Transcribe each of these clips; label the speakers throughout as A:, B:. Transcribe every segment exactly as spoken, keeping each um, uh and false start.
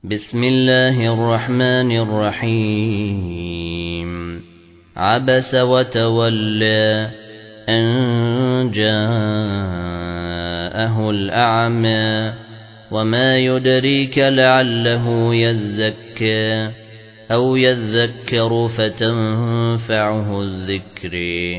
A: بسم الله الرحمن الرحيم عبس وتولى أن جاءه الأعمى وما يدريك لعله يزكى أو يذكر فتنفعه الذكر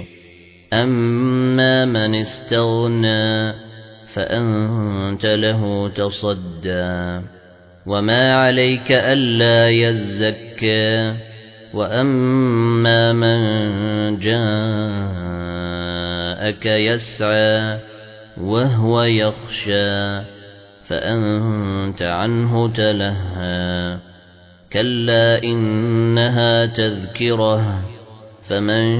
A: أما من استغنى فأنت له تصدى وما عليك ألا يزكى وأما من جاءك يسعى وهو يخشى فأنت عنه تلهى كلا إنها تذكرة فمن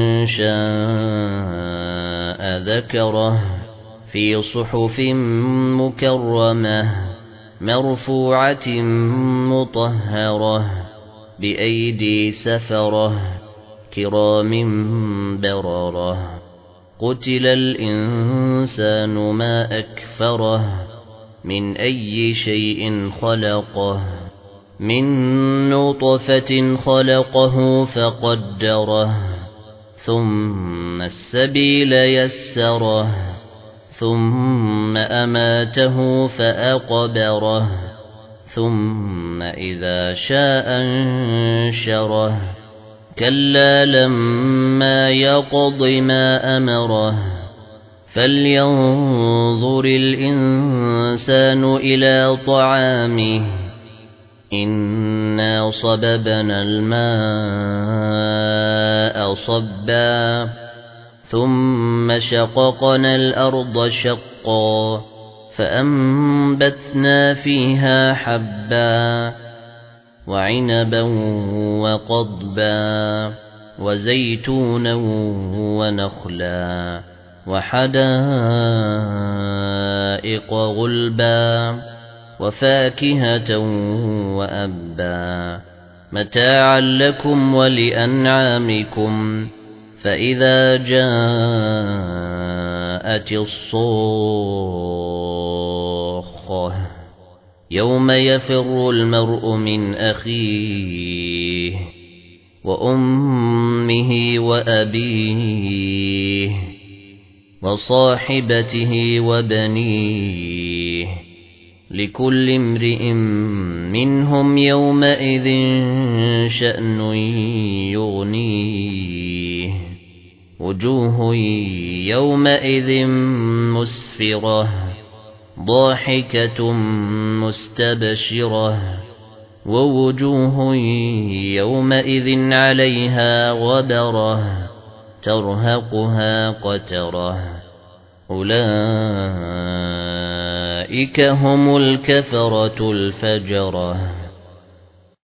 A: شاء ذكره في صحف مكرمة مرفوعة مطهرة بأيدي سفرة كرام بررة قتل الإنسان ما أكفره من أي شيء خلقه من نطفة خلقه فقدره ثم السبيل يسره ثم أماته فأقبره ثم إذا شاء انشره كلا لما يقض ما أمره فلينظر الإنسان إلى طعامه إنا صببنا الماء صبا ثم شققنا الأرض شقا فأنبتنا فيها حبا وعنبا وقضبا وزيتونا ونخلا وحدائق غلبا وفاكهة وأبا متاعا لكم ولأنعامكم فإذا جاءت الصاخة يوم يفر المرء من أخيه وأمه وأبيه وصاحبته وبنيه لكل امرئ منهم يومئذ شأن يغنيه وجوه يومئذ مسفرة ضاحكة مستبشرة ووجوه يومئذ عليها غبرة ترهقها قترة أولئك هم الكفرة الفجرة.